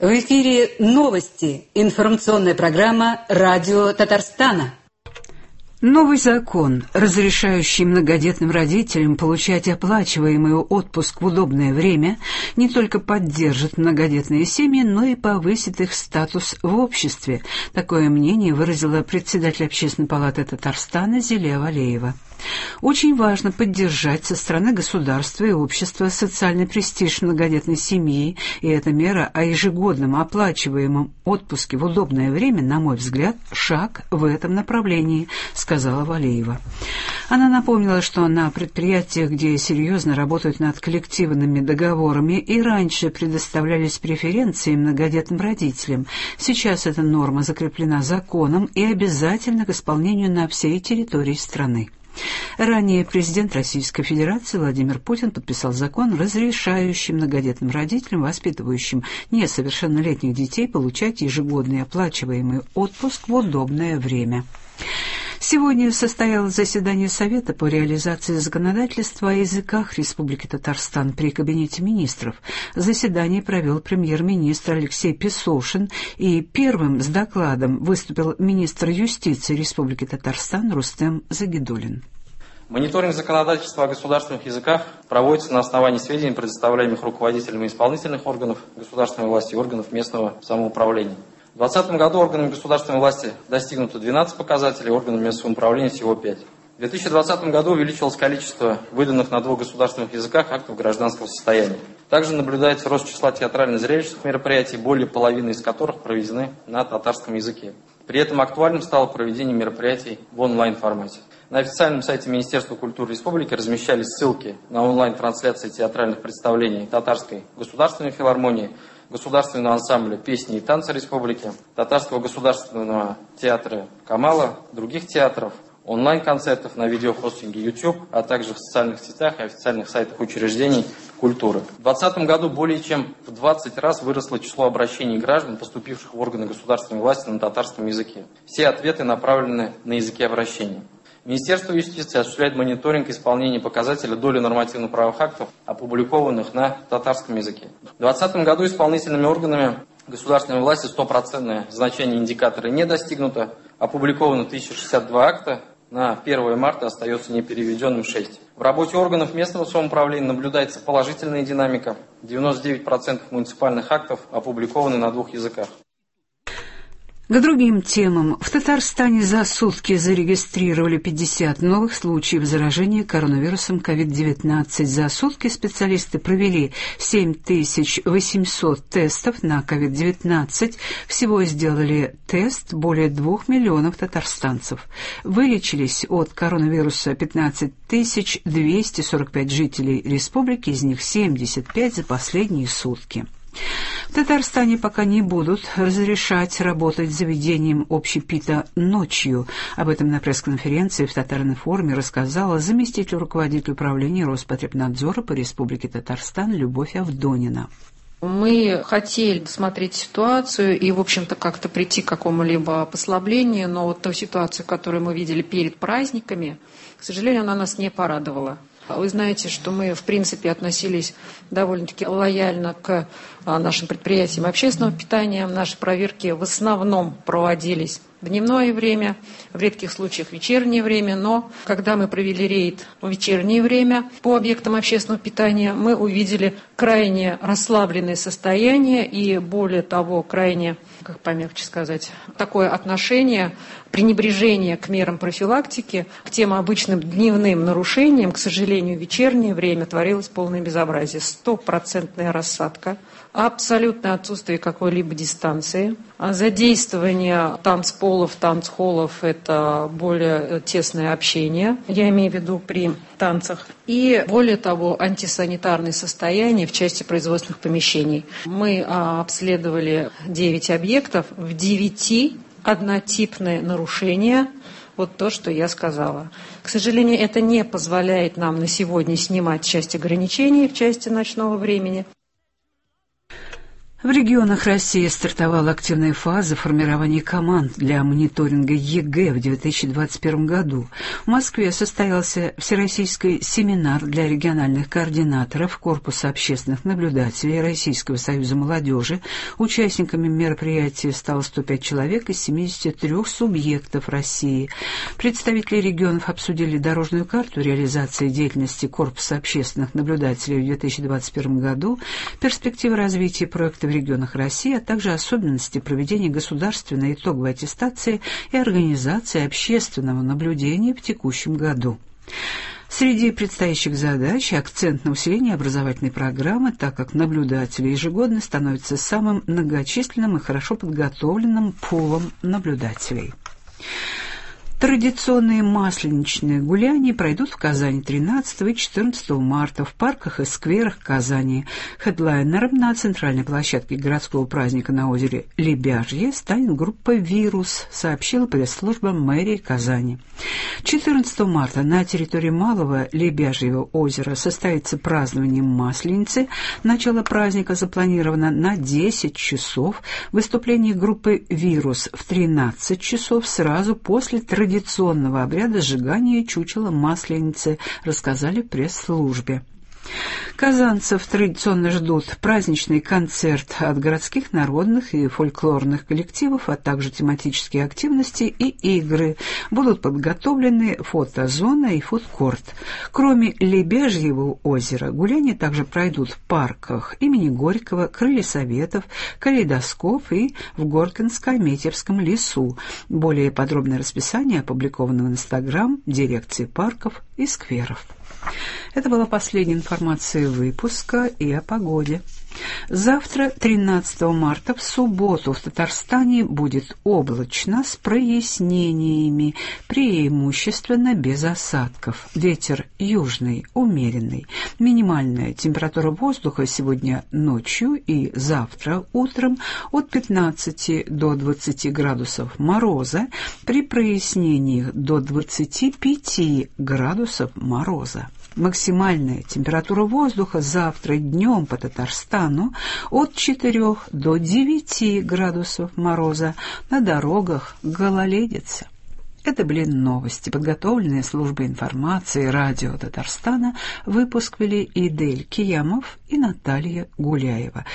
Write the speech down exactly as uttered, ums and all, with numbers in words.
В эфире новости. Информационная программа «Радио Татарстана». Новый закон, разрешающий многодетным родителям получать оплачиваемый отпуск в удобное время, не только поддержит многодетные семьи, но и повысит их статус в обществе. Такое мнение выразила председатель Общественной палаты Татарстана Зилия Валеева. Очень важно поддержать со стороны государства и общества социальный престиж многодетной семьи, и эта мера о ежегодном оплачиваемом отпуске в удобное время, на мой взгляд, шаг в этом направлении, сказала Валеева. Она напомнила, что на предприятиях, где серьезно работают над коллективными договорами, и раньше предоставлялись преференции многодетным родителям. Сейчас эта норма закреплена законом и обязательна к исполнению на всей территории страны. Ранее президент Российской Федерации Владимир Путин подписал закон, разрешающий многодетным родителям, воспитывающим несовершеннолетних детей, получать ежегодный оплачиваемый отпуск в удобное время. Сегодня состоялось заседание Совета по реализации законодательства о языках Республики Татарстан при Кабинете министров. Заседание провел премьер-министр Алексей Песошин, и первым с докладом выступил министр юстиции Республики Татарстан Рустем Загидуллин. Мониторинг законодательства о государственных языках проводится на основании сведений, предоставляемых руководителями исполнительных органов государственной власти и органов местного самоуправления. В две тысячи двадцатом году органами государственной власти достигнуто двенадцать показателей, органами местного самоуправления всего пять. В две тысячи двадцатом году увеличилось количество выданных на двух государственных языках актов гражданского состояния. Также наблюдается рост числа театрально-зрелищных мероприятий, более половины из которых проведены на татарском языке. При этом актуальным стало проведение мероприятий в онлайн-формате. На официальном сайте Министерства культуры Республики размещались ссылки на онлайн-трансляции театральных представлений Татарской государственной филармонии, Государственного ансамбля песни и танца Республики, Татарского государственного театра Камала, других театров, онлайн-концертов на видеохостинге YouTube, а также в социальных сетях и официальных сайтах учреждений культуры. В две тысячи двадцатом году более чем в двадцать раз выросло число обращений граждан, поступивших в органы государственной власти на татарском языке. Все ответы направлены на языке обращения. Министерство юстиции осуществляет мониторинг исполнения показателя доли нормативно-правовых актов, опубликованных на татарском языке. В две тысячи двадцатом году исполнительными органами государственной власти стопроцентное значение индикатора не достигнуто. Опубликовано тысяча шестьдесят два акта, на первое марта остается непереведенным шесть. В работе органов местного самоуправления наблюдается положительная динамика. девяносто девять процентов муниципальных актов опубликованы на двух языках. К другим темам. В Татарстане за сутки зарегистрировали пятьдесят новых случаев заражения коронавирусом ковид девятнадцать. За сутки специалисты провели семь тысяч восемьсот тестов на ковид девятнадцать. Всего сделали тест более двух миллионов татарстанцев. Вылечились от коронавируса пятнадцать тысяч двести сорок пять жителей республики, из них семьдесят пять за последние сутки. В Татарстане пока не будут разрешать работать заведением общепита ночью. Об этом на пресс-конференции в Татар-информе рассказала заместитель руководителя управления Роспотребнадзора по Республике Татарстан Любовь Авдонина. Мы хотели смотреть ситуацию и, в общем-то, как-то прийти к какому-либо послаблению, но вот ту ситуацию, которую мы видели перед праздниками, к сожалению, она нас не порадовала. Вы знаете, что мы, в принципе, относились довольно-таки лояльно к нашим предприятиям общественного питания. Наши проверки в основном проводились в дневное время, в редких случаях вечернее время, но когда мы провели рейд в вечернее время по объектам общественного питания, мы увидели крайне расслабленное состояние и, более того, крайне, как помягче сказать, такое отношение, пренебрежение к мерам профилактики, к тем обычным дневным нарушениям. К сожалению, в вечернее время творилось полное безобразие. Стопроцентная рассадка, абсолютное отсутствие какой-либо дистанции, задействование танцполов, танцхоллов – это более тесное общение, я имею в виду при танцах, и, более того, антисанитарное состояние в части производственных помещений. Мы обследовали девять объектов, в девяти однотипные нарушения, вот то, что я сказала. К сожалению, это не позволяет нам на сегодня снимать часть ограничений в части ночного времени. В регионах России стартовала активная фаза формирования команд для мониторинга ЕГЭ в две тысячи двадцать первом году. В Москве состоялся всероссийский семинар для региональных координаторов Корпуса общественных наблюдателей Российского союза молодежи. Участниками мероприятия стало сто пять человек из семидесяти трёх субъектов России. Представители регионов обсудили дорожную карту реализации деятельности Корпуса общественных наблюдателей в две тысячи двадцать первом году, перспективы развития проекта в регионах России, а также особенности проведения государственной итоговой аттестации и организации общественного наблюдения в текущем году. Среди предстоящих задач акцент на усиление образовательной программы, так как наблюдатели ежегодно становятся самым многочисленным и хорошо подготовленным пулом наблюдателей. Традиционные масленичные гуляния пройдут в Казани тринадцатого и четырнадцатого марта в парках и скверах Казани. Хедлайнером на центральной площадке городского праздника на озере Лебяжье станет группа «Вирус», сообщила пресс-служба мэрии Казани. четырнадцатого марта на территории Малого Лебяжьего озера состоится празднование Масленицы. Начало праздника запланировано на десять часов. Выступление группы «Вирус» в тринадцать часов сразу после традиционного традиционного обряда сжигания чучела Масленицы, рассказали в пресс-службе. Казанцев традиционно ждут праздничный концерт от городских народных и фольклорных коллективов, а также тематические активности и игры. Будут подготовлены фотозона и фудкорт. Кроме Лебяжьего озера, гуляния также пройдут в парках имени Горького, Крылья Советов, Калейдоскоп и в Горкинско-Метьевском лесу. Более подробное расписание опубликовано в Инстаграм дирекции парков и скверов. Это была последняя информация выпуска и о погоде. Завтра, тринадцатого марта, в субботу в Татарстане будет облачно с прояснениями, преимущественно без осадков. Ветер южный, умеренный. Минимальная температура воздуха сегодня ночью и завтра утром от пятнадцати до двадцати градусов мороза, при прояснениях до двадцати пяти градусов мороза. Максимальная температура воздуха завтра днем по Татарстану от четырёх до девяти градусов мороза. На дорогах гололедица. Это были новости, подготовленные службой информации радио Татарстана. Выпуск вели Идель Киямов и Наталья Гуляева.